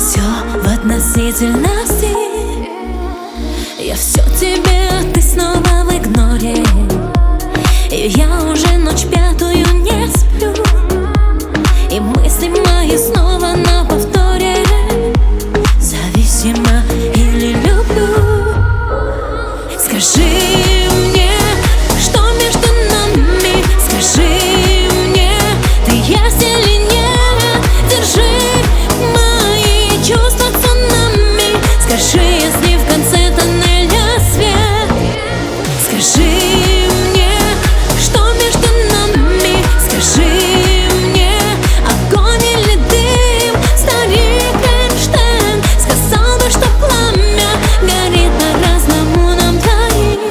Все в относительности. Я все тебе, а ты снова в игноре. И я уже ночь пятую не сплю, и мысли мои снова на повторе. Зависима или люблю? Скажи мне, что между нами? Скажи мне, ты есть или нет? Держи мои чувства цунами. Скажи, если в конце тоннеля свет. Скажи мне, что между нами? Скажи мне, огонь или дым? Старик Эйнштейн сказал бы, что пламя горит по-разному нам двоим.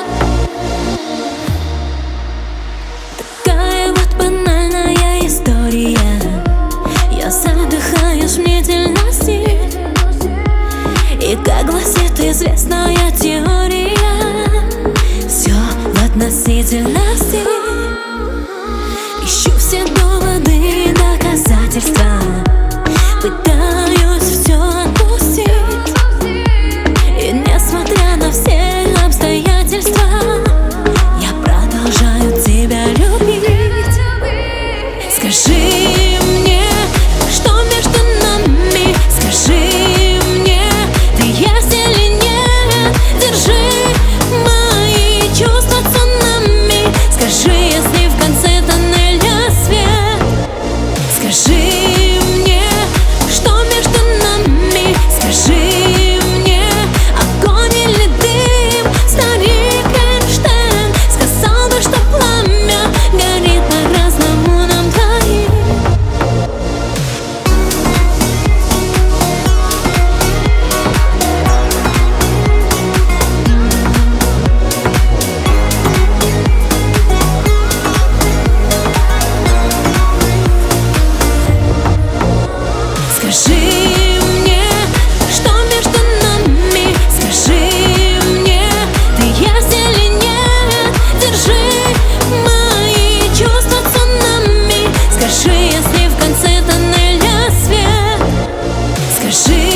Такая вот банальная история. Я задыхаюсь в мнительности, и как гласит известная теория, все в относительности. Ищу все доводы и доказательства, пытаюсь все отпустить, и несмотря на все обстоятельства, я продолжаю тебя любить. Скажи мне, что между нами? Скажи мне, ты есть или нет? Держи мои чувства цунами. Скажи, если в конце тоннеля свет. Скажи мне, что между нами? Скажи мне, огонь или дым? Старик Эйнштейн сказал бы, что пламя горит по-разному нам двоим. Скажи мне, что между нами? Скажи мне, ты есть или нет? Держи мои чувства цунами. Скажи, если в конце тоннеля свет. Скажи